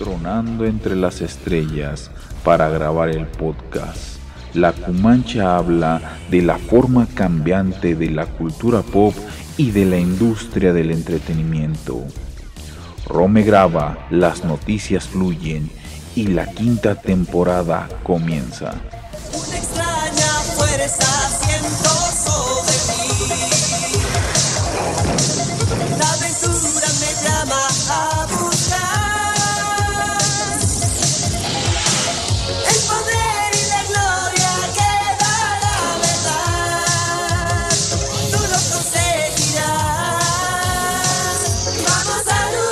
tronando entre las estrellas para grabar el podcast. La Cumancha habla de la forma cambiante de la cultura pop y de la industria del entretenimiento. Rome graba, las noticias fluyen y la quinta temporada comienza. Una extraña fuerza siento sobre mí. La aventura me llama a buscar el poder y la gloria que da la verdad. Tú lo conseguirás. Vamos a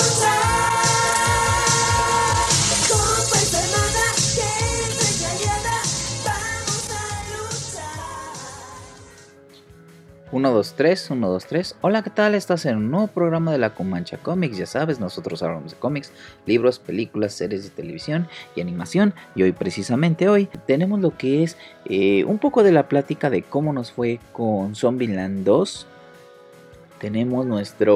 luchar con fuerza hermana que entre aliada. Vamos a luchar. 1, 2, 3, 1, 2, 3. Hola, ¿qué tal? Estás en un nuevo programa de la Comancha Comics. Ya sabes, nosotros hablamos de cómics, libros, películas, series de televisión y animación. Y hoy, precisamente hoy, tenemos lo que es un poco de la plática de cómo nos fue con Zombieland 2. Tenemos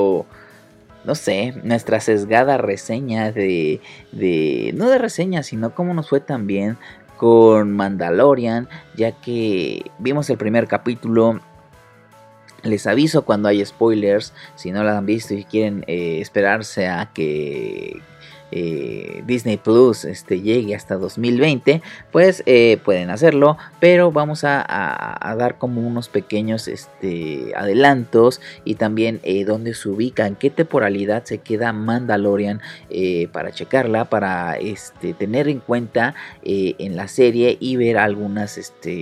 nuestra sesgada reseña no de reseña, sino cómo nos fue también con Mandalorian, ya que vimos el primer capítulo. Les aviso cuando hay spoilers, si no la han visto y quieren esperarse a que Disney Plus llegue hasta 2020, pues pueden hacerlo, pero vamos a dar como unos pequeños adelantos y también dónde se ubica, en qué temporalidad se queda Mandalorian, para checarla, para tener en cuenta en la serie y ver algunas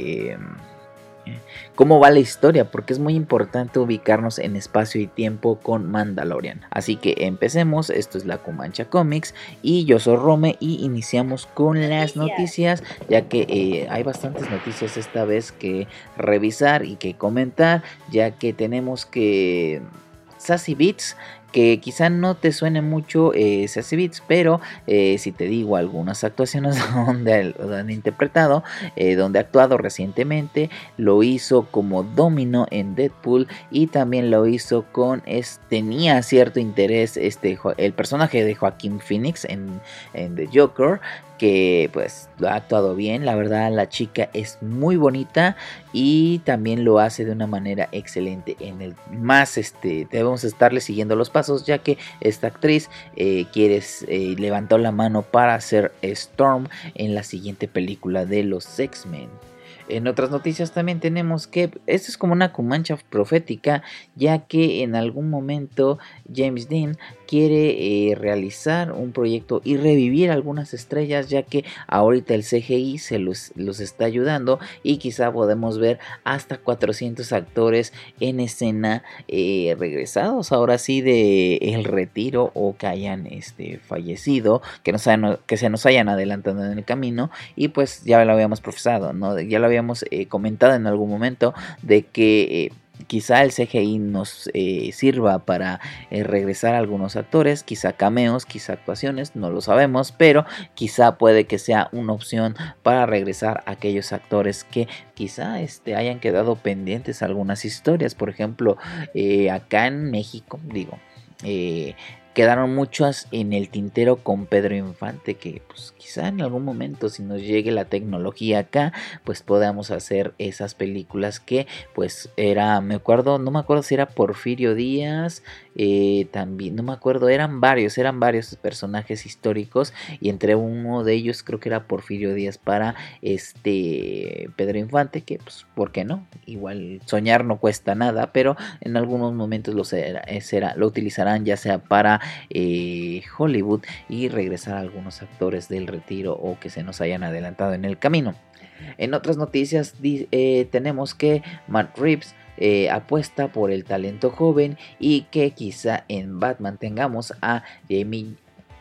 cómo va la historia, porque es muy importante ubicarnos en espacio y tiempo con Mandalorian. Así que empecemos. Esto es la Comancha Comics y yo soy Rome y iniciamos con las noticias, ya que hay bastantes noticias esta vez que revisar y que comentar, ya que tenemos que Sassy Beats, que quizá no te suene mucho Sassy Beats, pero si te digo algunas actuaciones donde han interpretado, donde ha actuado recientemente, lo hizo como Domino en Deadpool y también lo hizo tenía cierto interés el personaje de Joaquin Phoenix en The Joker, que pues lo ha actuado bien. La verdad, la chica es muy bonita y también lo hace de una manera excelente. Debemos estarle siguiendo los pasos, ya que esta actriz levantó la mano para hacer Storm en la siguiente película de los X-Men. En otras noticias también tenemos que esto es como una comancha profética, ya que en algún momento James Dean quiere realizar un proyecto y revivir algunas estrellas, ya que ahorita el CGI se los está ayudando y quizá podemos ver hasta 400 actores en escena regresados ahora sí de el retiro o que hayan fallecido, que se nos hayan adelantado en el camino. Y pues ya lo habíamos profesado, ¿no? Ya lo habíamos comentado en algún momento de que quizá el CGI nos sirva para regresar a algunos actores, quizá cameos, quizá actuaciones, no lo sabemos, pero quizá puede que sea una opción para regresar a aquellos actores que quizá hayan quedado pendientes algunas historias. Por ejemplo, acá en México, quedaron muchas en el tintero con Pedro Infante, que pues quizá en algún momento, si nos llegue la tecnología acá, pues podamos hacer esas películas que pues no me acuerdo si era Porfirio Díaz, también no me acuerdo, eran varios personajes históricos y entre uno de ellos creo que era Porfirio Díaz para Pedro Infante, que pues ¿por qué no? Igual soñar no cuesta nada, pero en algunos momentos lo utilizarán ya sea para Hollywood y regresar a algunos actores del retiro o que se nos hayan adelantado en el camino. En otras noticias tenemos que Matt Reeves apuesta por el talento joven y que quizá en Batman tengamos a Jamie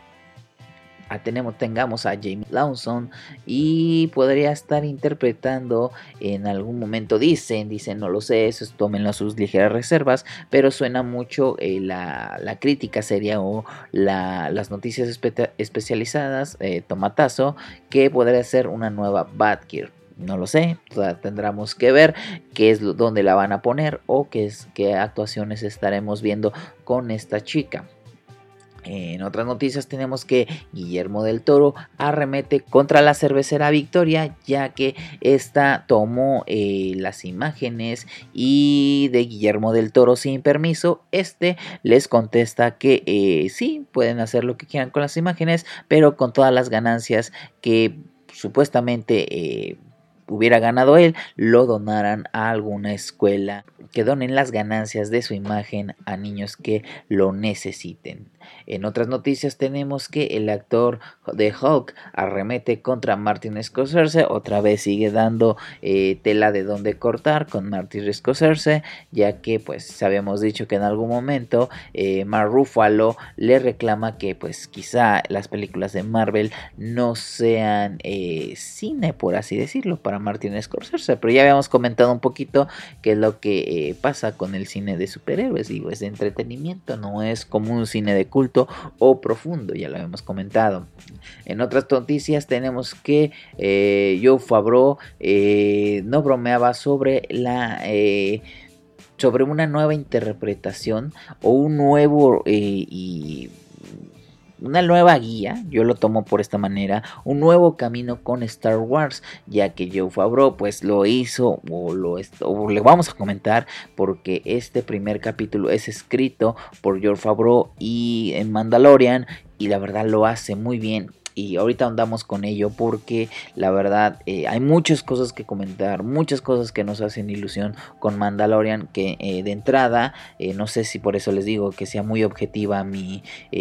Lawson y podría estar interpretando en algún momento, dicen, no lo sé, eso tómenlo a sus ligeras reservas, pero suena mucho la crítica seria o las noticias especializadas, tomatazo, que podría ser una nueva Batgirl. No lo sé, tendremos que ver qué es dónde la van a poner o qué actuaciones estaremos viendo con esta chica. En otras noticias tenemos que Guillermo del Toro arremete contra la cervecera Victoria, ya que esta tomó las imágenes y de Guillermo del Toro sin permiso. Este les contesta que sí, pueden hacer lo que quieran con las imágenes, pero con todas las ganancias que supuestamente hubiera ganado él, lo donaran a alguna escuela, que donen las ganancias de su imagen a niños que lo necesiten. En otras noticias tenemos que el actor de Hulk arremete contra Martin Scorsese. Otra vez sigue dando tela de donde cortar con Martin Scorsese, ya que pues habíamos dicho que en algún momento Mark Ruffalo le reclama que pues quizá las películas de Marvel no sean cine, por así decirlo, para Martin Scorsese. Pero ya habíamos comentado un poquito qué es lo que pasa con el cine de superhéroes. Digo, es de entretenimiento, no es como un cine de culto o profundo, ya lo habíamos comentado. En otras noticias tenemos que Jon Favreau no bromeaba sobre sobre una nueva interpretación o un nuevo una nueva guía, yo lo tomo por esta manera, un nuevo camino con Star Wars, ya que Jon Favreau pues lo hizo o le vamos a comentar porque este primer capítulo es escrito por Jon Favreau y en Mandalorian, y la verdad lo hace muy bien. Y ahorita andamos con ello porque la verdad hay muchas cosas que comentar, muchas cosas que nos hacen ilusión con Mandalorian, que de entrada, no sé si por eso les digo que sea muy objetiva mi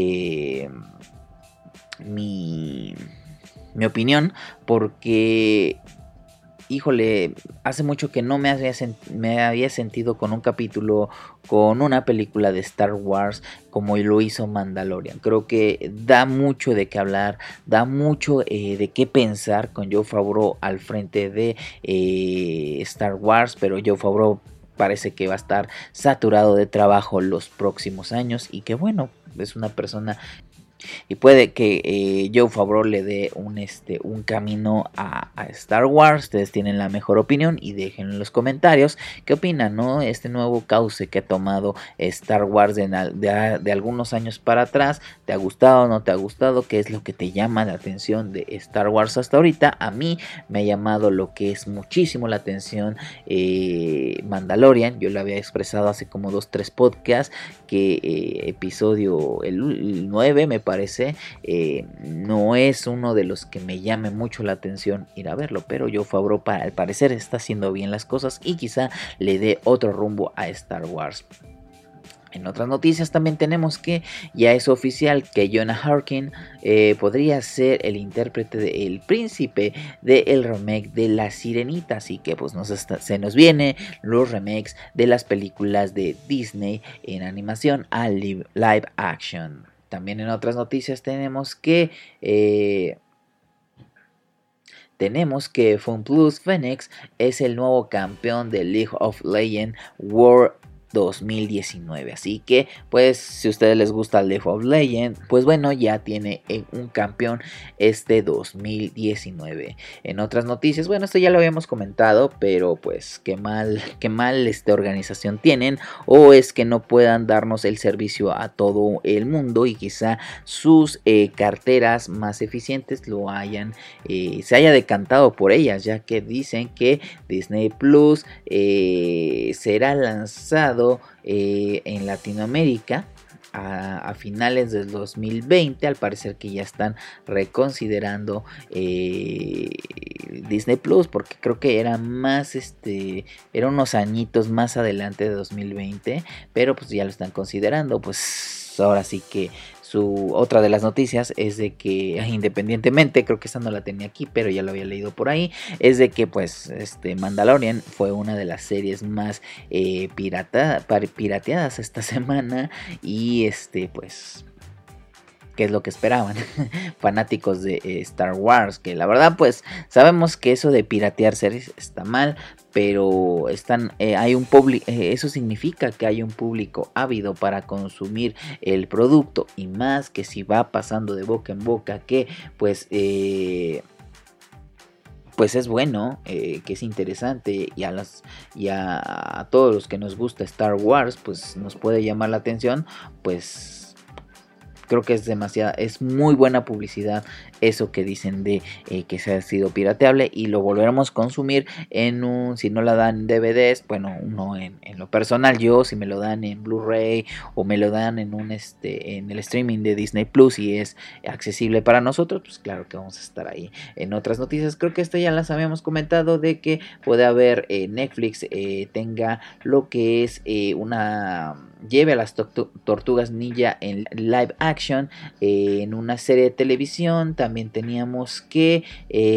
opinión, porque híjole, hace mucho que no me había sentido con un capítulo, con una película de Star Wars como lo hizo Mandalorian. Creo que da mucho de qué hablar, da mucho de qué pensar con Jon Favreau al frente de Star Wars, pero Jon Favreau parece que va a estar saturado de trabajo los próximos años y que bueno, es una persona. Y puede que Jon Favreau le dé un camino a Star Wars. Ustedes tienen la mejor opinión y déjenlo en los comentarios qué opinan, ¿no? Este nuevo cauce que ha tomado Star Wars de algunos años para atrás. ¿Te ha gustado o no te ha gustado? ¿Qué es lo que te llama la atención de Star Wars hasta ahorita? A mí me ha llamado lo que es muchísimo la atención Mandalorian. Yo lo había expresado hace como 2-3 podcasts que episodio el 9 me parece no es uno de los que me llame mucho la atención ir a verlo, pero Jon Favreau al parecer está haciendo bien las cosas y quizá le dé otro rumbo a Star Wars. En otras noticias también tenemos que ya es oficial que Jonah Harkin podría ser el intérprete del príncipe del remake de La Sirenita. Así que pues se nos vienen los remakes de las películas de Disney en animación a live action. También en otras noticias tenemos que FunPlus Phoenix es el nuevo campeón de League of Legends World 2019. Así que pues si a ustedes les gusta League of Legends, pues bueno, ya tiene un campeón este 2019. En otras noticias, bueno, esto ya lo habíamos comentado, pero pues qué mal organización tienen, o es que no puedan darnos el servicio a todo el mundo y quizá sus carteras más eficientes se haya decantado por ellas, ya que dicen que Disney Plus será lanzado en Latinoamérica a finales del 2020. Al parecer que ya están reconsiderando Disney Plus, porque creo que era más era unos añitos más adelante de 2020, pero pues ya lo están considerando. Pues ahora sí que otra de las noticias es de que independientemente, creo que esta no la tenía aquí, pero ya lo había leído por ahí, es de que pues Mandalorian fue una de las series más pirateadas esta semana y pues qué es lo que esperaban fanáticos de Star Wars, que la verdad pues sabemos que eso de piratear series está mal, pero hay un público, eso significa que hay un público ávido para consumir el producto, y más que si va pasando de boca en boca que pues es bueno, que es interesante, y a todos los que nos gusta Star Wars pues nos puede llamar la atención, pues creo que es muy buena publicidad eso que dicen de que se ha sido pirateable y lo volveremos a consumir si no la dan en DVDs, bueno, uno en lo personal, yo si me lo dan en Blu-ray o me lo dan en el streaming de Disney Plus y es accesible para nosotros, pues claro que vamos a estar ahí. En otras noticias, creo que esto ya las habíamos comentado, de que puede haber Netflix tenga lo que es lleve a las tortugas ninja en live action en una serie de televisión. También teníamos que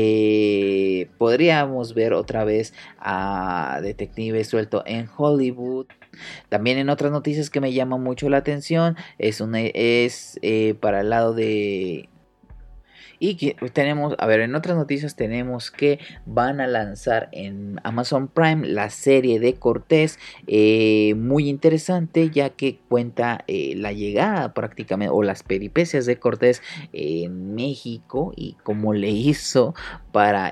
podríamos ver otra vez a Detective Suelto en Hollywood. También en otras noticias que me llaman mucho la atención es para el lado de... Y que tenemos, en otras noticias tenemos que van a lanzar en Amazon Prime la serie de Cortés, muy interesante, ya que cuenta la llegada prácticamente o las peripecias de Cortés en México y cómo le hizo para...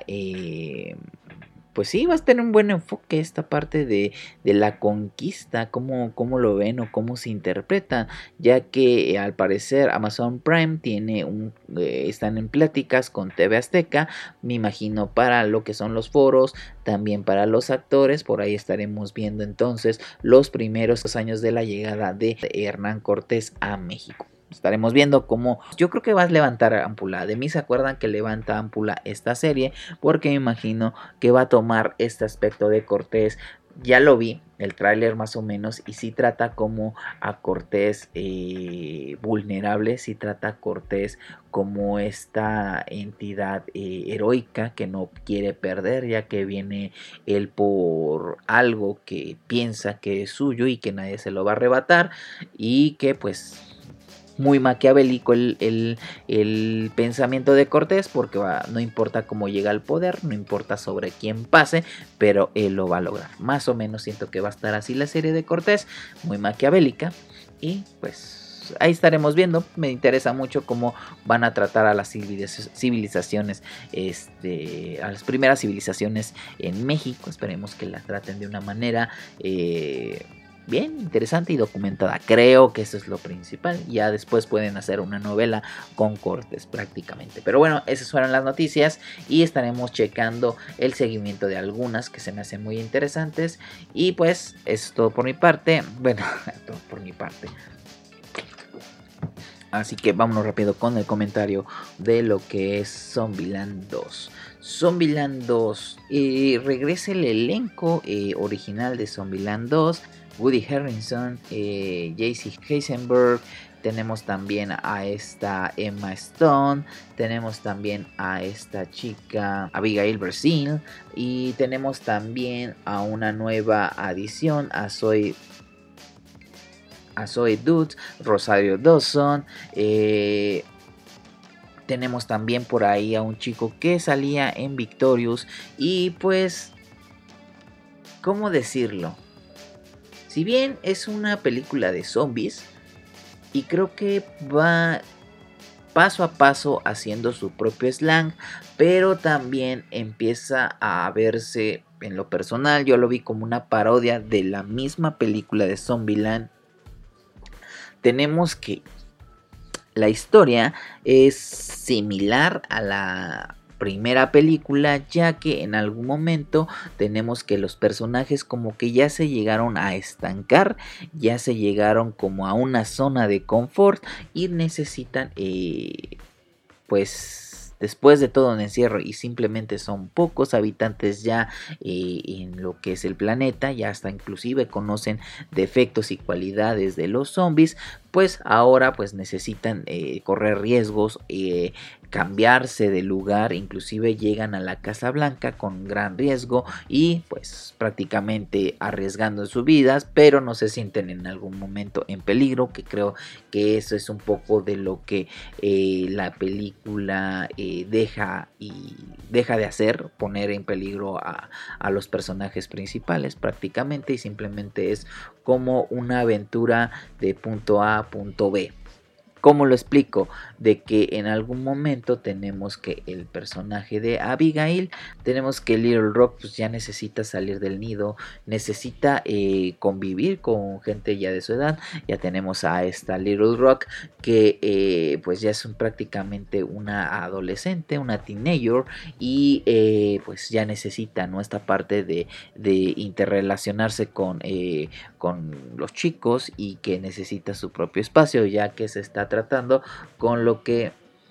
pues sí, va a tener un buen enfoque esta parte de la conquista, cómo lo ven o cómo se interpretan, ya que al parecer Amazon Prime están en pláticas con TV Azteca, me imagino para lo que son los foros, también para los actores. Por ahí estaremos viendo entonces los primeros años de la llegada de Hernán Cortés a México. Estaremos viendo cómo, yo creo que va a levantar ámpula. De mí se acuerdan que levanta ámpula esta serie, porque me imagino que va a tomar este aspecto de Cortés. Ya lo vi, el tráiler más o menos, y sí trata como a Cortés vulnerable, sí trata a Cortés como esta entidad heroica que no quiere perder, ya que viene él por algo que piensa que es suyo y que nadie se lo va a arrebatar, y que pues... muy maquiavélico el pensamiento de Cortés, porque no importa cómo llega al poder, no importa sobre quién pase, pero él lo va a lograr. Más o menos siento que va a estar así la serie de Cortés, muy maquiavélica, y pues ahí estaremos viendo. Me interesa mucho cómo van a tratar a las civilizaciones, a las primeras civilizaciones en México. Esperemos que las traten de una manera bien interesante y documentada. Creo que eso es lo principal. Ya después pueden hacer una novela con cortes prácticamente. Pero bueno, esas fueron las noticias y estaremos checando el seguimiento de algunas que se me hacen muy interesantes. Y pues eso es todo por mi parte. Bueno, todo por mi parte. Así que vámonos rápido con el comentario de lo que es Zombieland 2. Zombieland 2. Regresa el elenco original de Zombieland 2. Woody Harrelson, Jesse Eisenberg, tenemos también a esta Emma Stone, tenemos también a esta chica Abigail Breslin, y tenemos también a una nueva adición, a Zoe Dutch, Rosario Dawson. Tenemos también por ahí a un chico que salía en Victorious. Y pues, ¿cómo decirlo? Si bien es una película de zombies, y creo que va paso a paso haciendo su propio slang, pero también empieza a verse, en lo personal, yo lo vi como una parodia de la misma película de Zombieland. Tenemos que la historia es similar a la primera película, ya que en algún momento tenemos que los personajes como que ya se llegaron a estancar, ya se llegaron como a una zona de confort y necesitan pues después de todo un encierro y simplemente son pocos habitantes ya en lo que es el planeta, ya hasta inclusive conocen defectos y cualidades de los zombies, pues ahora pues necesitan correr riesgos, cambiarse de lugar, inclusive llegan a la Casa Blanca con gran riesgo y pues prácticamente arriesgando sus vidas, pero no se sienten en algún momento en peligro, que creo que eso es un poco de lo que la película deja de hacer, poner en peligro a los personajes principales prácticamente, y simplemente es como una aventura de punto A a punto B. ¿Cómo lo explico? De que en algún momento tenemos que el personaje de Abigail, tenemos que Little Rock pues ya necesita salir del nido, necesita convivir con gente ya de su edad. Ya tenemos a esta Little Rock que pues ya es prácticamente una adolescente, una teenager, y pues ya necesita, ¿no?, esta parte de interrelacionarse con los chicos, y que necesita su propio espacio, ya que se está tratando con lo que,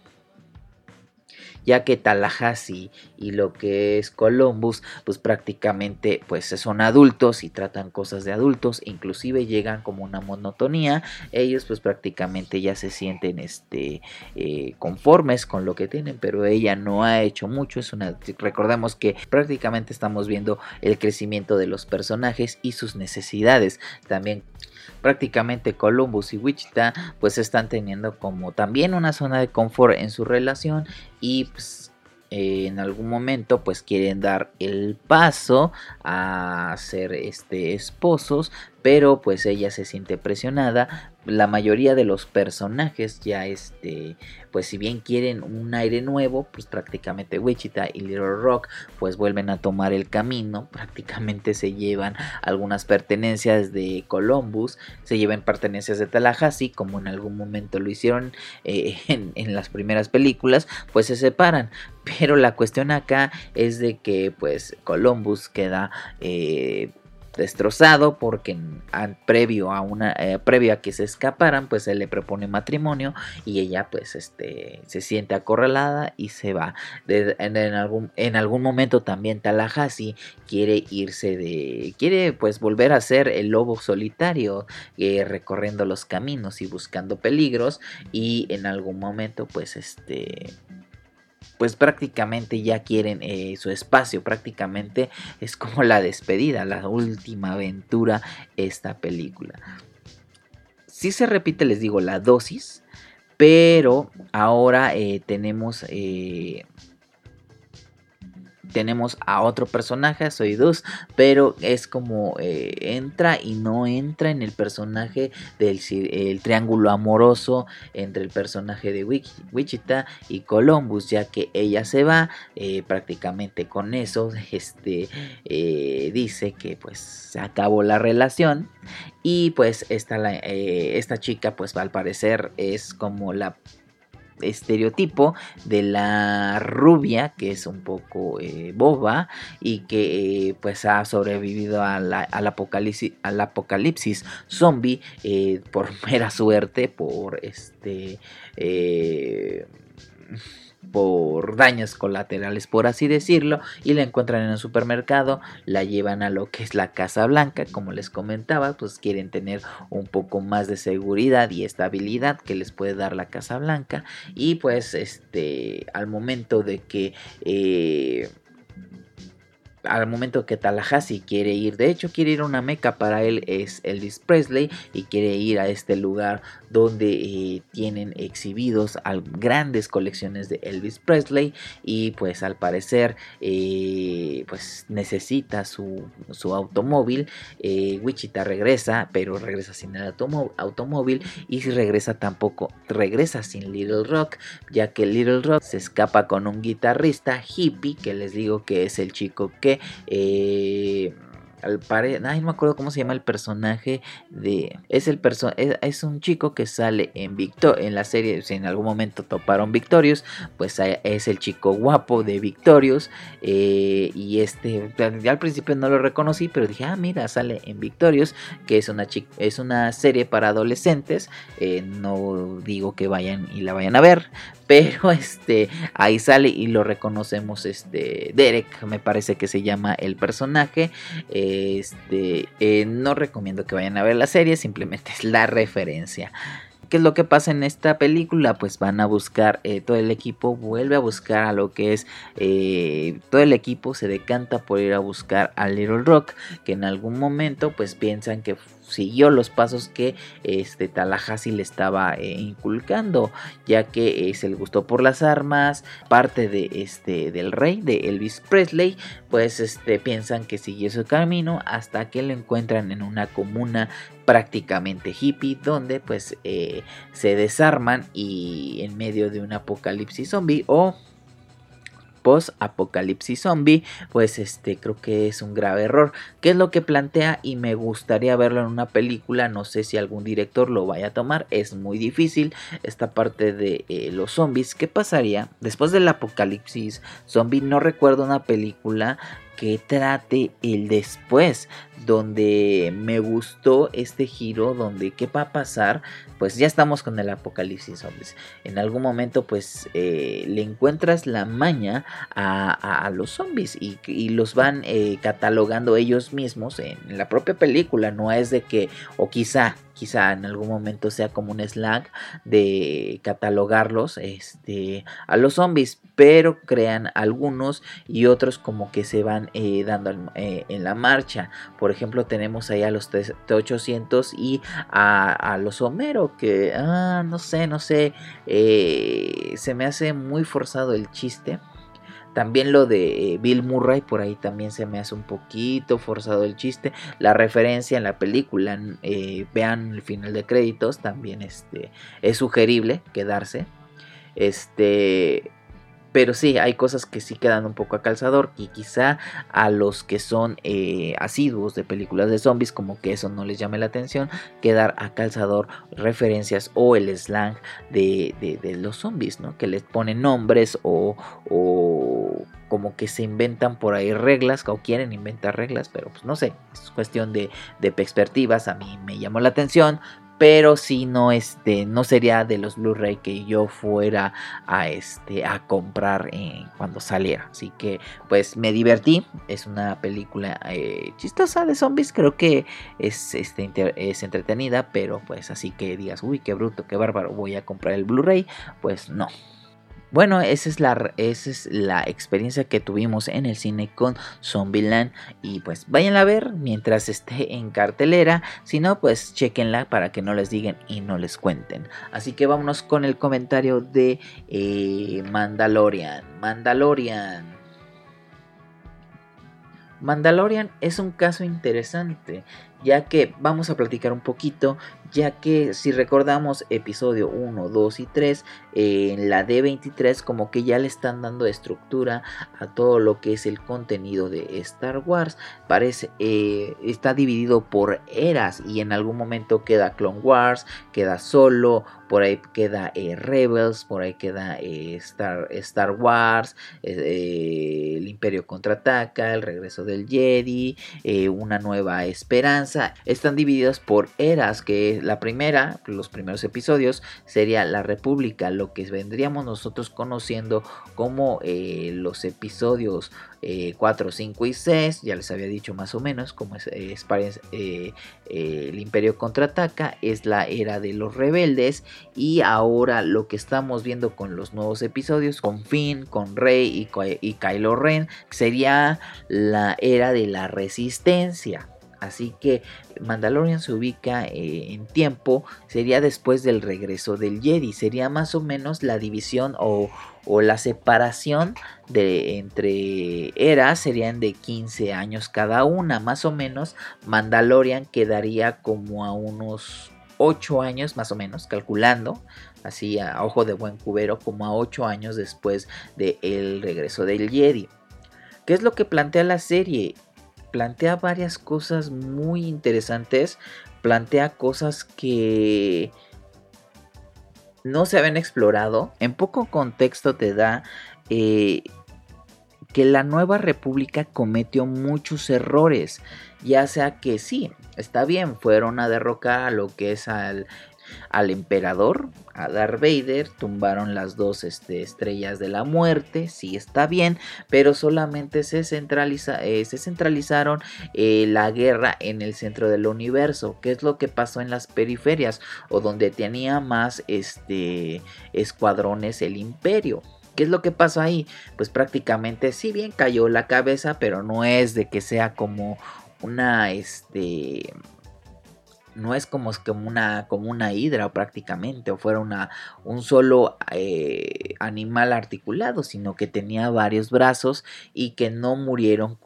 ya que Tallahassee y lo que es Columbus pues prácticamente pues son adultos y tratan cosas de adultos, inclusive llegan como una monotonía. Ellos pues prácticamente ya se sienten conformes con lo que tienen, pero ella no ha hecho mucho. Recordemos que prácticamente estamos viendo el crecimiento de los personajes y sus necesidades. También prácticamente Columbus y Wichita pues están teniendo como también una zona de confort en su relación, y pues en algún momento pues quieren dar el paso a ser esposos, pero pues ella se siente presionada. La mayoría de los personajes ya pues si bien quieren un aire nuevo, pues prácticamente Wichita y Little Rock pues vuelven a tomar el camino. Prácticamente se llevan algunas pertenencias de Columbus, se llevan pertenencias de Tallahassee, como en algún momento lo hicieron en las primeras películas. Pues se separan, pero la cuestión acá es de que pues Columbus queda destrozado porque previo a que se escaparan pues él le propone matrimonio, y ella pues se siente acorralada y se va. En algún momento también Tallahassee quiere pues volver a ser el lobo solitario, recorriendo los caminos y buscando peligros, y en algún momento pues prácticamente ya quieren su espacio. Prácticamente es como la despedida, la última aventura esta película. Sí se repite, les digo, la dosis, pero ahora tenemos a otro personaje, Soy Dos, pero es como entra y no entra en el personaje del el triángulo amoroso entre el personaje de Wichita y Columbus, ya que ella se va. Prácticamente con eso dice que pues se acabó la relación, y pues esta chica pues al parecer es como la estereotipo de la rubia que es un poco boba, y que pues ha sobrevivido al apocalipsis zombie por mera suerte, por daños colaterales, por así decirlo, y la encuentran en un supermercado, la llevan a lo que es la Casa Blanca. Como les comentaba, pues quieren tener un poco más de seguridad y estabilidad que les puede dar la Casa Blanca, y pues al momento que Tallahassee quiere ir, de hecho quiere ir a una meca, para él es Elvis Presley, y quiere ir a este lugar donde tienen exhibidos grandes colecciones de Elvis Presley, y pues al parecer pues necesita su automóvil. Wichita regresa, pero regresa sin el automóvil, y si regresa sin Little Rock, ya que Little Rock se escapa con un guitarrista hippie, que les digo que es el chico que no me acuerdo cómo se llama el personaje es un chico que sale en la serie. Si en algún momento toparon Victorious, pues es el chico guapo de Victorious, y ya al principio no lo reconocí, pero dije, mira, sale en Victorious, que es una serie para adolescentes. No digo que vayan y la vayan a ver, pero ahí sale y lo reconocemos. Derek, me parece que se llama el personaje. No recomiendo que vayan a ver la serie, simplemente es la referencia. ¿Qué es lo que pasa en esta película? Pues van a buscar, todo el equipo vuelve a buscar a lo que es, todo el equipo se decanta por ir a buscar a Little Rock, que en algún momento pues piensan que siguió los pasos que Tallahassee le estaba inculcando, ya que se le gustó por las armas, parte del rey, de Elvis Presley, pues piensan que siguió su camino hasta que lo encuentran en una comuna prácticamente hippie, donde pues se desarman y en medio de un apocalipsis zombie o post-apocalipsis zombie, pues creo que es un grave error. ¿Qué es lo que plantea? Y me gustaría verlo en una película, no sé si algún director lo vaya a tomar, es muy difícil esta parte de los zombies. ¿Qué pasaría después del apocalipsis zombie? No recuerdo una película que trate el después, donde me gustó este giro, donde qué va a pasar, pues ya estamos con el apocalipsis zombies, en algún momento pues le encuentras la maña a los zombies y los van catalogando ellos mismos en la propia película, no es de que, o quizá en algún momento sea como un slang de catalogarlos a los zombies, pero crean algunos y otros como que se van dando en la marcha. Por ejemplo, tenemos ahí a los T-800 y a los Homero, que no sé, se me hace muy forzado el chiste. También lo de Bill Murray, por ahí también se me hace un poquito forzado el chiste. La referencia en la película, vean el final de créditos, también es sugerible quedarse. Pero sí, hay cosas que sí quedan un poco a calzador y quizá a los que son asiduos de películas de zombies como que eso no les llame la atención, quedar a calzador referencias o el slang de los zombies, ¿no? Que les ponen nombres o como que se inventan por ahí reglas o quieren inventar reglas, pero pues no sé, es cuestión de perspectivas. A mí me llamó la atención. Pero si no, no sería de los Blu-ray que yo fuera a comprar cuando saliera. Así que pues me divertí. Es una película chistosa de zombies. Creo que es entretenida. Pero pues así que digas, uy, qué bruto, qué bárbaro, voy a comprar el Blu-ray. Pues no. Bueno, esa es la experiencia que tuvimos en el cine con Zombieland. Y pues váyanla a ver mientras esté en cartelera. Si no, pues chequenla para que no les digan y no les cuenten. Así que vámonos con el comentario de Mandalorian. Mandalorian es un caso interesante, ya que vamos a platicar un poquito, ya que si recordamos episodio 1, 2 y 3, en la D23 como que ya le están dando estructura a todo lo que es el contenido de Star Wars. Parece, está dividido por eras y en algún momento queda Clone Wars, queda Solo, por ahí queda Rebels, por ahí queda Star Wars, el Imperio Contraataca, el Regreso del Jedi, Una Nueva Esperanza. Están divididos por eras, que la primera, los primeros episodios, sería la República, lo que vendríamos nosotros conociendo como los episodios 4, 5 y 6, ya les había dicho más o menos, como el Imperio Contraataca, es la era de los rebeldes, y ahora lo que estamos viendo con los nuevos episodios, con Finn, con Rey y Kylo Ren, sería la era de la resistencia. Así que Mandalorian se ubica en tiempo, sería después del regreso del Jedi, sería más o menos la división o la separación entre eras, serían de 15 años cada una, más o menos. Mandalorian quedaría como a unos 8 años, más o menos, calculando, así a ojo de buen cubero, como a 8 años después del regreso del Jedi. ¿Qué es lo que plantea la serie? Plantea varias cosas muy interesantes, plantea cosas que no se habían explorado. En poco contexto te da que la Nueva República cometió muchos errores, ya sea que sí, está bien, fueron a derrocar a lo que es al emperador, a Darth Vader, tumbaron las dos estrellas de la muerte, sí está bien, pero solamente se centralizaron la guerra en el centro del universo. ¿Qué es lo que pasó en las periferias o donde tenía más escuadrones el imperio? ¿Qué es lo que pasó ahí? Pues prácticamente si bien cayó la cabeza, pero no es de que sea como una no es como una hidra prácticamente, o fuera un solo animal articulado, sino que tenía varios brazos y que no murieron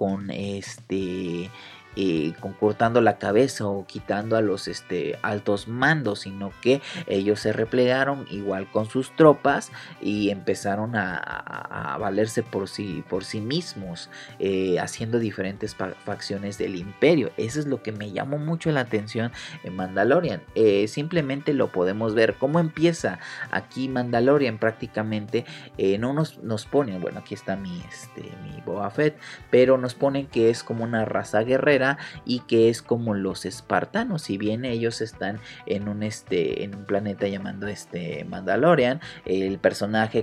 con cortando la cabeza o quitando a los altos mandos, sino que ellos se replegaron igual con sus tropas y empezaron a valerse por sí mismos, haciendo diferentes facciones del imperio. Eso es lo que me llamó mucho la atención en Mandalorian. Simplemente lo podemos ver cómo empieza aquí Mandalorian. Prácticamente no nos ponen, bueno, aquí está mi Boba Fett, pero nos ponen que es como una raza guerrera y que es como los espartanos. Si bien ellos están en un planeta llamando Mandalorian, el personaje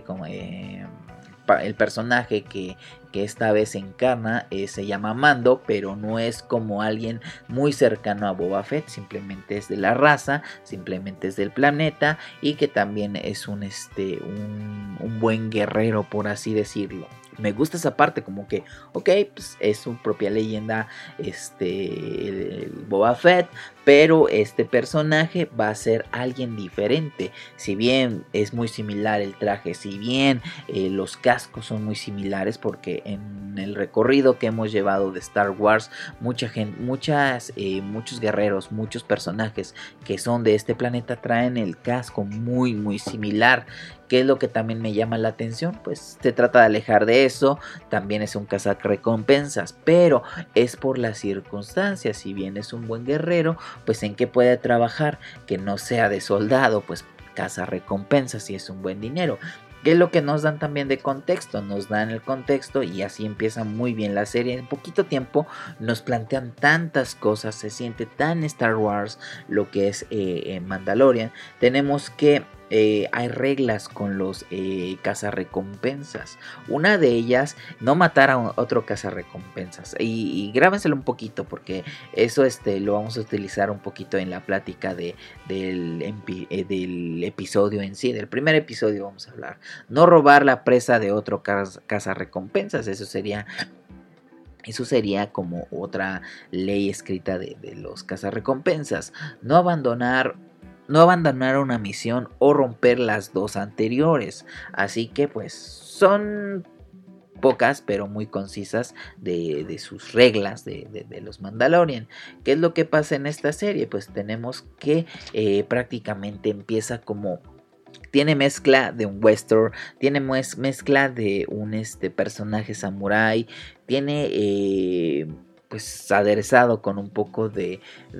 que esta vez encarna se llama Mando, pero no es como alguien muy cercano a Boba Fett, simplemente es de la raza, simplemente es del planeta, y que también es un buen guerrero, por así decirlo. Me gusta esa parte, como que, ok, pues es su propia leyenda, el Boba Fett, pero este personaje va a ser alguien diferente. Si bien es muy similar el traje, si bien los cascos son muy similares, porque en el recorrido que hemos llevado de Star Wars, muchos guerreros, muchos personajes que son de este planeta traen el casco muy muy similar. ¿Qué es lo que también me llama la atención? Pues se trata de alejar de eso. También es un cazarrecompensas, pero es por las circunstancias. Si bien es un buen guerrero, pues en qué puede trabajar, que no sea de soldado, pues cazarrecompensas y es un buen dinero. ¿Qué es lo que nos dan también de contexto? Nos dan el contexto y así empieza muy bien la serie. En poquito tiempo nos plantean tantas cosas, se siente tan Star Wars lo que es Mandalorian. Tenemos que hay reglas con los cazarrecompensas. Una de ellas, no matar a otro cazarrecompensas. Y grábenselo un poquito, porque eso lo vamos a utilizar un poquito en la plática del episodio en sí. Del primer episodio vamos a hablar. No robar la presa de otro cazarrecompensas. Eso sería como otra ley escrita de los cazarrecompensas. No abandonar una misión o romper las dos anteriores. Así que pues son pocas pero muy concisas de sus reglas de los Mandalorian. ¿Qué es lo que pasa en esta serie? Pues tenemos que prácticamente empieza como... Tiene mezcla de un western, tiene mezcla de un personaje samurái, tiene pues aderezado con un poco de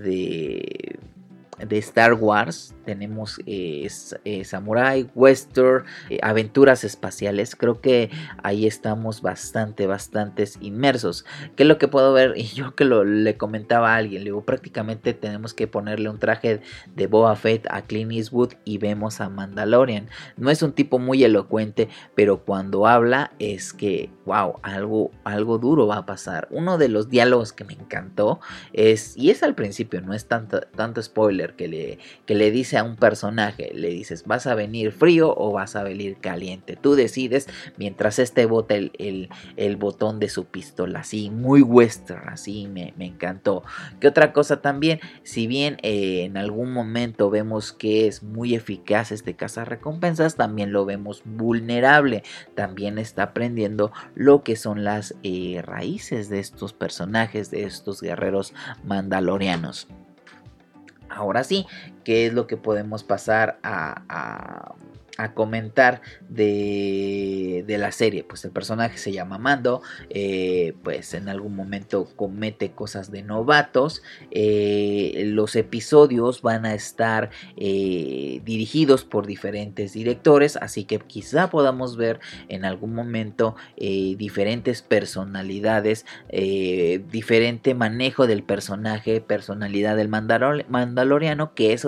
Star Wars. Tenemos samurai, western, aventuras espaciales. Creo que ahí estamos bastantes inmersos. ¿Qué es lo que puedo ver? Y yo que le comentaba a alguien, le digo, prácticamente tenemos que ponerle un traje de Boba Fett a Clint Eastwood y vemos a Mandalorian. No es un tipo muy elocuente, pero cuando habla es que, wow, algo duro va a pasar. Uno de los diálogos que me encantó y es al principio, no es tanto spoiler, que le dice a un personaje, le dices, ¿vas a venir frío o vas a venir caliente? Tú decides, mientras bota el botón de su pistola. Así, muy western, así me encantó. ¿Qué otra cosa también? Si bien en algún momento vemos que es muy eficaz cazarrecompensas, también lo vemos vulnerable. También está aprendiendo lo que son las raíces de estos personajes, de estos guerreros mandalorianos. Ahora sí, ¿qué es lo que podemos pasar a comentar de la serie? Pues el personaje se llama Mando, pues en algún momento comete cosas de novatos. Los episodios van a estar dirigidos por diferentes directores, así que quizá podamos ver en algún momento diferentes personalidades, diferente manejo del personaje, personalidad del mandaloriano, que eso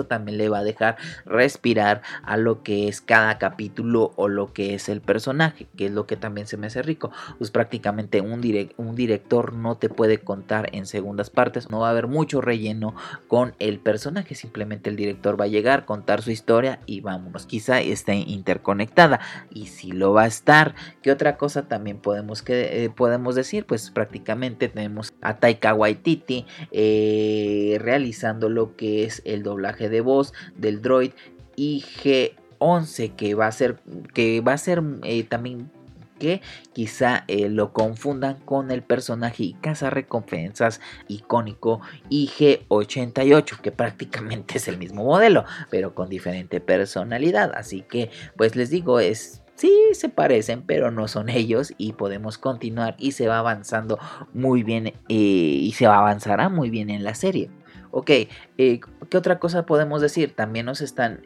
también le va a dejar respirar a lo que es cada capítulo o lo que es el personaje, que es lo que también se me hace rico. Pues prácticamente un director no te puede contar en segundas partes, no va a haber mucho relleno con el personaje, simplemente el director va a llegar, contar su historia y vámonos. Quizá esté interconectada, y si lo va a estar, ¿qué otra cosa también podemos decir? Pues prácticamente tenemos a Taika Waititi realizando lo que es el doblaje de voz del droid IG-11, que va a ser también que quizá lo confundan con el personaje y cazarrecompensas icónico IG-88, que prácticamente es el mismo modelo, pero con diferente personalidad. Así que pues les digo, sí, se parecen, pero no son ellos, y podemos continuar y se va avanzando muy bien, y se avanzará muy bien en la serie. Ok, ¿qué otra cosa podemos decir? También nos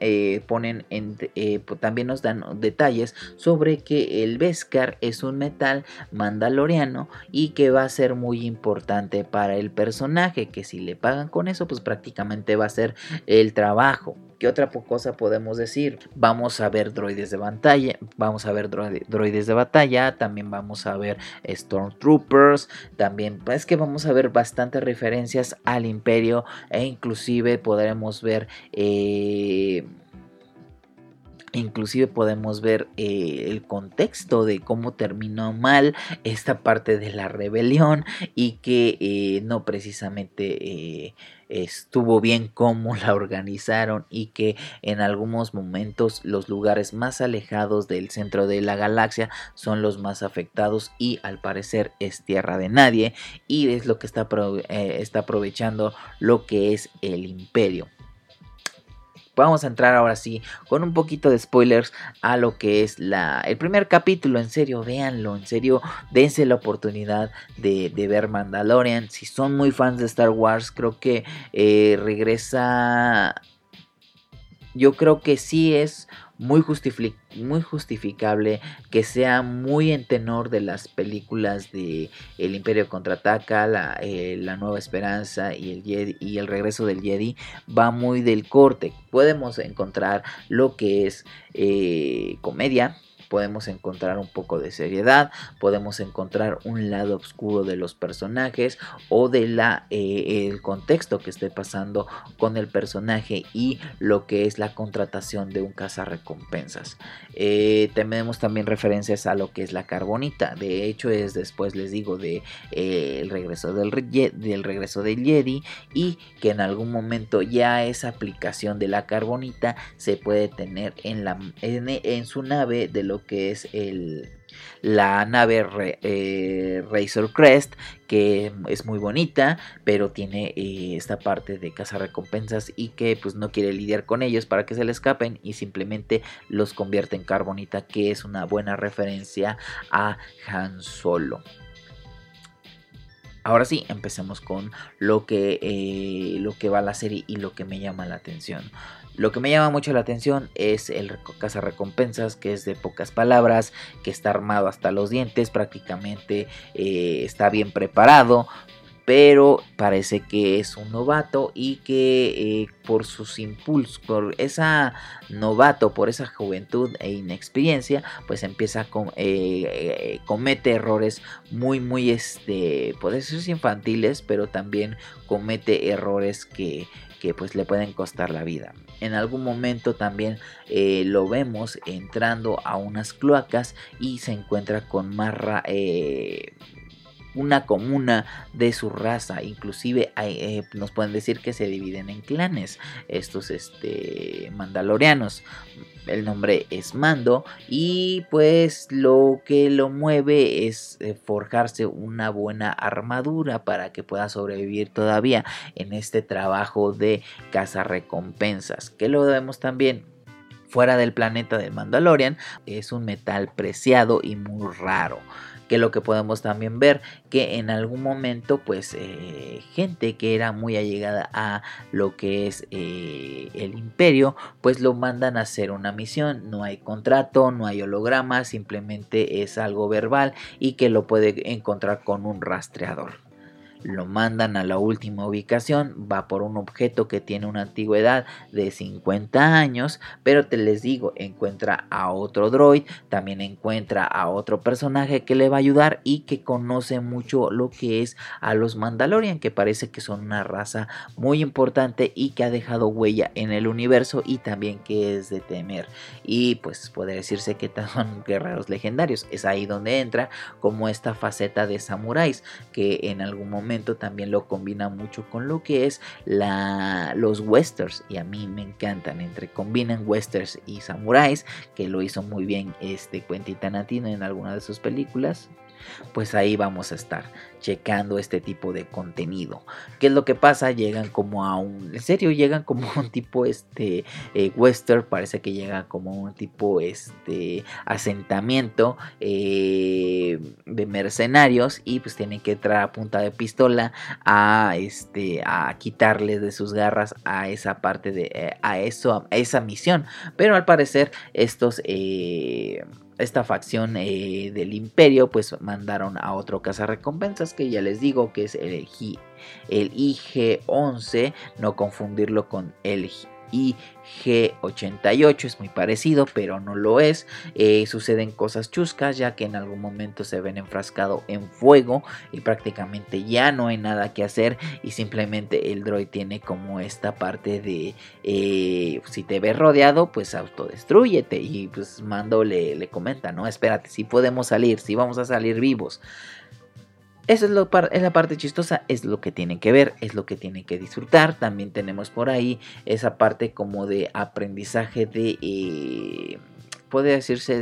también nos dan detalles sobre que el Beskar es un metal mandaloriano y que va a ser muy importante para el personaje, que si le pagan con eso, pues prácticamente va a ser el trabajo. ¿Qué otra cosa podemos decir? Vamos a ver droides de batalla, también vamos a ver Stormtroopers, también es que vamos a ver bastantes referencias al Imperio, e inclusive podremos ver el contexto de cómo terminó mal esta parte de la rebelión, y que no precisamente estuvo bien cómo la organizaron, y que en algunos momentos los lugares más alejados del centro de la galaxia son los más afectados, y al parecer es tierra de nadie, y es lo que está aprovechando lo que es el Imperio. Vamos a entrar ahora sí con un poquito de spoilers a lo que es el primer capítulo. En serio, véanlo, en serio, dense la oportunidad de ver Mandalorian. Si son muy fans de Star Wars, creo que regresa. Yo creo que sí es muy justificable que sea muy en tenor de las películas de El Imperio Contraataca, la Nueva Esperanza y el Regreso del Jedi. Va muy del corte. Podemos encontrar lo que es comedia, podemos encontrar un poco de seriedad, podemos encontrar un lado oscuro de los personajes o de el contexto que esté pasando con el personaje y lo que es la contratación de un cazarrecompensas. Tenemos también referencias a lo que es la carbonita. De hecho, es después, les digo, de el regreso del regreso del Jedi, y que en algún momento ya esa aplicación de la carbonita se puede tener en su nave, de lo que es la nave Razor Crest, que es muy bonita, pero tiene esta parte de cazarrecompensas, y que pues no quiere lidiar con ellos para que se le escapen, y simplemente los convierte en carbonita, que es una buena referencia a Han Solo. Ahora sí, empecemos con lo que va la serie y lo que me llama la atención. Lo que me llama mucho la atención es el cazarrecompensas, que es de pocas palabras, que está armado hasta los dientes, prácticamente está bien preparado, pero parece que es un novato, y que por sus impulsos, por esa juventud e inexperiencia, pues empieza comete errores muy puede ser infantiles, pero también comete errores que pues le pueden costar la vida. En algún momento también lo vemos entrando a unas cloacas y se encuentra con una comuna de su raza. Inclusive nos pueden decir que se dividen en clanes estos mandalorianos. El nombre es Mando, y pues lo que lo mueve es forjarse una buena armadura para que pueda sobrevivir todavía en este trabajo de cazarrecompensas, que lo vemos también fuera del planeta del Mandalorian. Es un metal preciado y muy raro, que lo que podemos también ver que en algún momento pues gente que era muy allegada a lo que es el Imperio, pues lo mandan a hacer una misión. No hay contrato, no hay holograma, simplemente es algo verbal, y que lo puede encontrar con un rastreador. lo mandan a la última ubicación, va por un objeto que tiene una antigüedad de 50 años, pero te les digo, encuentra a otro droid, también encuentra a otro personaje que le va a ayudar y que conoce mucho lo que es a los Mandalorian, que parece que son una raza muy importante y que ha dejado huella en el universo y también que es de temer. Y pues puede decirse que son guerreros legendarios. Es ahí donde entra como esta faceta de samuráis, que en algún momento también lo combina mucho con lo que es los westerns, y a mí me encantan, entre combinan westerns y samuráis, que lo hizo muy bien Quentin Tarantino en alguna de sus películas. Pues ahí vamos a estar checando este tipo de contenido. ¿Qué es lo que pasa? Llegan como a un, en serio, llegan como a un tipo western, parece que llega como un tipo asentamiento de mercenarios, y pues tienen que entrar a punta de pistola a quitarles de sus garras a esa parte de a esa misión. Pero al parecer esta facción del imperio pues mandaron a otro cazarrecompensas, que ya les digo que es el IG-11, no confundirlo con el IG-88, es muy parecido pero no lo es. Suceden cosas chuscas, ya que en algún momento se ven enfrascado en fuego y prácticamente ya no hay nada que hacer, y simplemente el droid tiene como esta parte de si te ves rodeado pues autodestrúyete, y pues Mando le comenta, no, espérate, si podemos salir, si vamos a salir vivos. Eso es la parte chistosa, es lo que tienen que ver, es lo que tienen que disfrutar. También tenemos por ahí esa parte como de aprendizaje puede decirse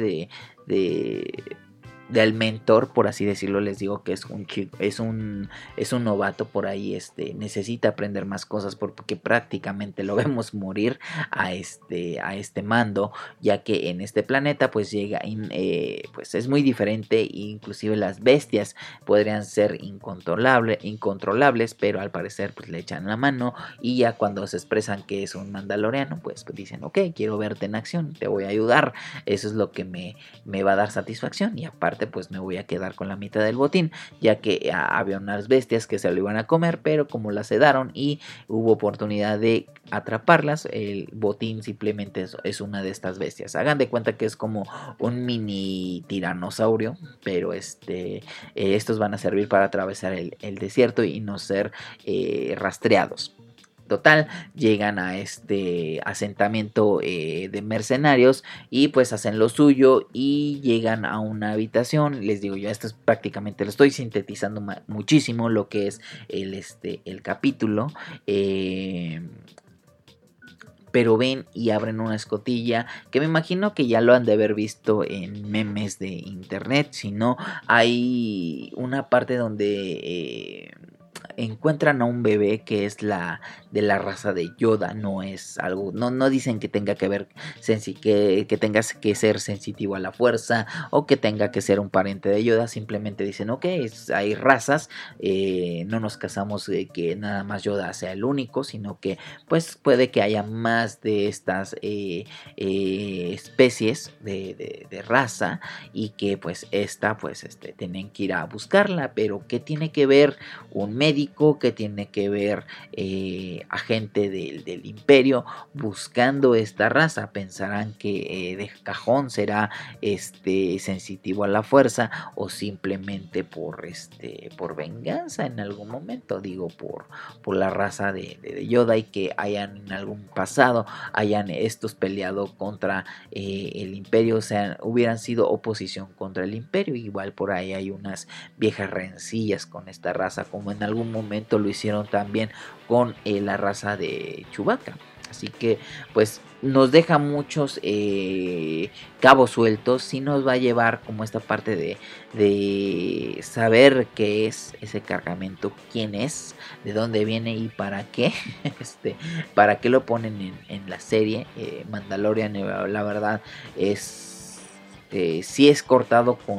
del mentor, por así decirlo. Les digo que es un chico, es un novato por ahí, necesita aprender más cosas porque prácticamente lo vemos morir a este Mando, ya que en este planeta pues llega pues es muy diferente, inclusive las bestias podrían ser incontrolables, pero al parecer pues le echan la mano, y ya cuando se expresan que es un mandaloriano pues dicen, ok, quiero verte en acción, te voy a ayudar, eso es lo que me va a dar satisfacción, y aparte pues me voy a quedar con la mitad del botín, ya que había unas bestias que se lo iban a comer, pero como las sedaron y hubo oportunidad de atraparlas, el botín simplemente es una de estas bestias. Hagan de cuenta que es como un mini tiranosaurio, pero estos van a servir para atravesar el desierto y no ser rastreados. Total, llegan a este asentamiento de mercenarios y pues hacen lo suyo y llegan a una habitación. Les digo yo, esto es prácticamente, lo estoy sintetizando muchísimo lo que es el capítulo. Pero ven y abren una escotilla que me imagino que ya lo han de haber visto en memes de internet. Si no, hay una parte donde encuentran a un bebé que es de la raza de Yoda. No es algo, no dicen que tenga que ver que tengas que ser sensitivo a la fuerza o que tenga que ser un pariente de Yoda. Simplemente dicen, ok, hay razas, no nos casamos de que nada más Yoda sea el único, sino que pues puede que haya más de estas especies de raza, y que pues tienen que ir a buscarla. Pero ¿qué tiene que ver un médico? ¿Qué tiene que ver agente del imperio buscando esta raza? Pensarán que de cajón será sensitivo a la fuerza, o simplemente por venganza en algún momento, digo, por la raza de Yoda, y que hayan en algún pasado hayan estos peleado contra el imperio, o sea, hubieran sido oposición contra el imperio. Igual por ahí hay unas viejas rencillas con esta raza, como en algún momento lo hicieron también con la raza de Chewbacca. Así que pues nos deja muchos cabos sueltos. Sí nos va a llevar como esta parte de saber qué es ese cargamento, quién es, de dónde viene y para qué. Para qué lo ponen en la serie Mandalorian. La verdad es sí es cortado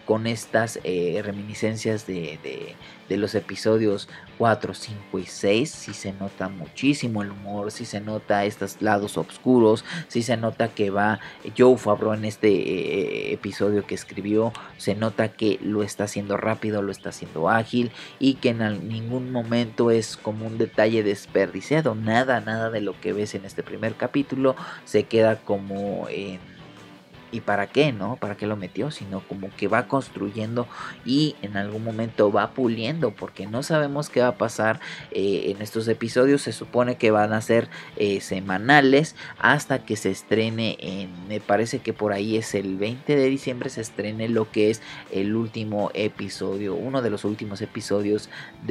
con estas reminiscencias de los episodios 4, 5 y 6. Sí se nota muchísimo el humor, sí se nota estos lados oscuros, sí se nota que va Jon Favreau en este episodio que escribió, se nota que lo está haciendo rápido, lo está haciendo ágil y que en ningún momento es como un detalle desperdiciado. Nada de lo que ves en este primer capítulo se queda como ¿y para qué, no? ¿Para qué lo metió? Sino como que va construyendo y en algún momento va puliendo, porque no sabemos qué va a pasar en estos episodios. Se supone que van a ser semanales hasta que se estrene me parece que por ahí es el 20 de diciembre se estrene lo que es el último episodio, uno de los últimos episodios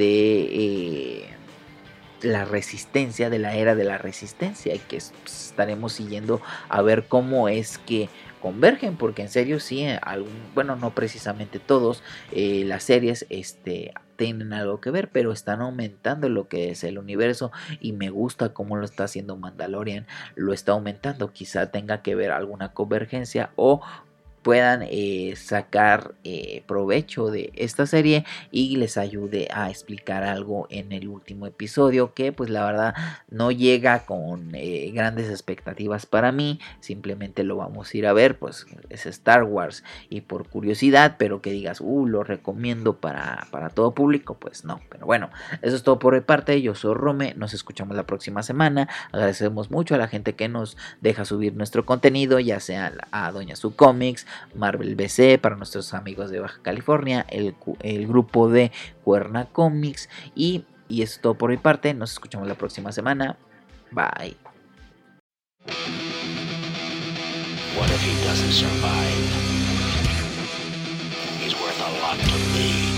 de la resistencia, de la era de la resistencia, y que estaremos siguiendo a ver cómo es que convergen, porque en serio sí, bueno, no precisamente todos, las series tienen algo que ver, pero están aumentando lo que es el universo y me gusta cómo lo está haciendo Mandalorian, lo está aumentando. Quizá tenga que ver alguna convergencia o puedan sacar provecho de esta serie y les ayude a explicar algo en el último episodio, que pues la verdad no llega con grandes expectativas para mí. Simplemente lo vamos a ir a ver, pues es Star Wars y por curiosidad, pero que digas lo recomiendo para todo público, pues no. Pero bueno, eso es todo por mi parte. Yo soy Rome, nos escuchamos la próxima semana. Agradecemos mucho a la gente que nos deja subir nuestro contenido, ya sea a Doña Su Comics, Marvel BC, para nuestros amigos de Baja California, el grupo de Cuerna Comics, y eso es todo por mi parte. Nos escuchamos la próxima semana. Bye. What if he doesn't survive? He's worth a lot to me.